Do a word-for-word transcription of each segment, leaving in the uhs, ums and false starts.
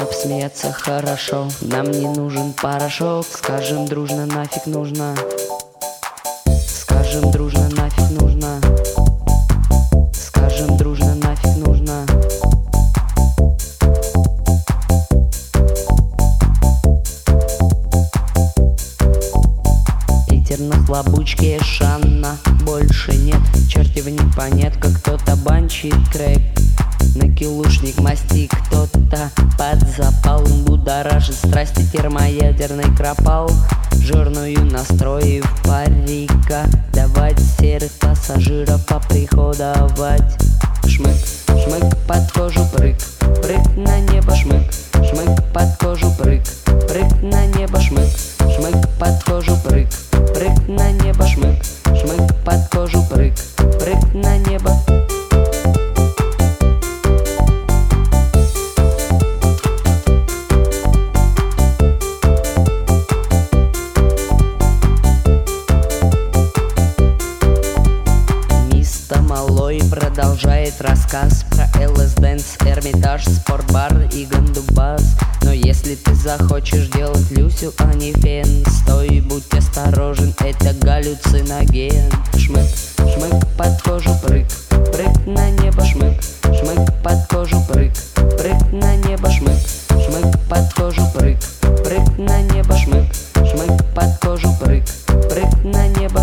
Чтоб смеяться хорошо, нам не нужен порошок. Скажем дружно, нафиг нужно. Скажем дружно, нафиг нужно. Скажем дружно, нафиг нужно. Питер нахлобучке Шанна больше нет. Черти в непонятка, кто-то банчит крэк. Накилушник масти, кто-то под запалом будоражит страсти термоядерный кропал. Жирную настроив парика, давать серых пассажиров поприходовать. Шмык, шмык под кожу прыг, прыг на небо шмык, шмык под кожу прыг, прыг на небо шмык, шмык под кожу прыг, прыг на небо шмык, шмык под кожу прыг, прыг на небо. Малой продолжает рассказ про эл эс Dance, Эрмитаж, спортбар и гандубас. Но если ты захочешь делать Люсю, а не фен, стой, будь осторожен, это галлюциноген. Шмык, шмык под кожу прыг, прыг на небо шмык, шмык под кожу прыг, прыг на небо шмык, шмык под кожу прыг, прыг на небо шмык, шмык под кожу прыг, прыг на небо.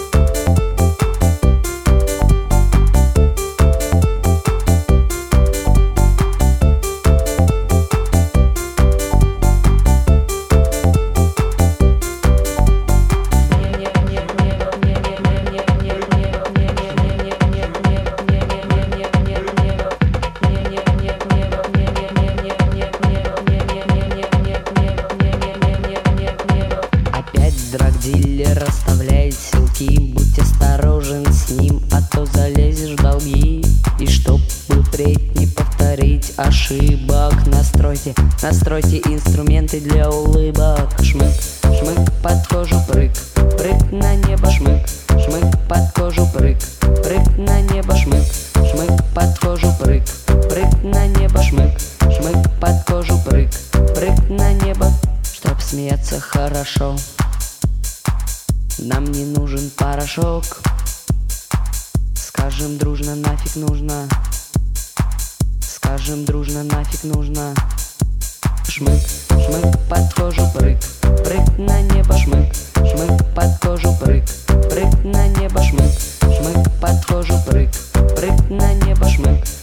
Драгдилер расставляет силки, будь осторожен с ним, а то залезешь в долги. И чтобы впредь не повторить ошибок, настройте, настройте инструменты для улыбок. Шмык, шмык под кожу прыг, прыг на небо шмык, шмык под кожу прыг, прыг на небо шмык, шмык под кожу прыг, прыг на небо шмык, шмык под кожу прыг, прыг на небо. Чтоб смеяться хорошо, нам не нужен порошок. Скажем дружно, нафиг нужно. Скажем дружно, нафиг нужно. Шмык, шмык под кожу прыг, прыг на небо шмык, шмык под кожу прыг, прыг на небо шмык, шмык под кожу прыг, прыг на небо шмык.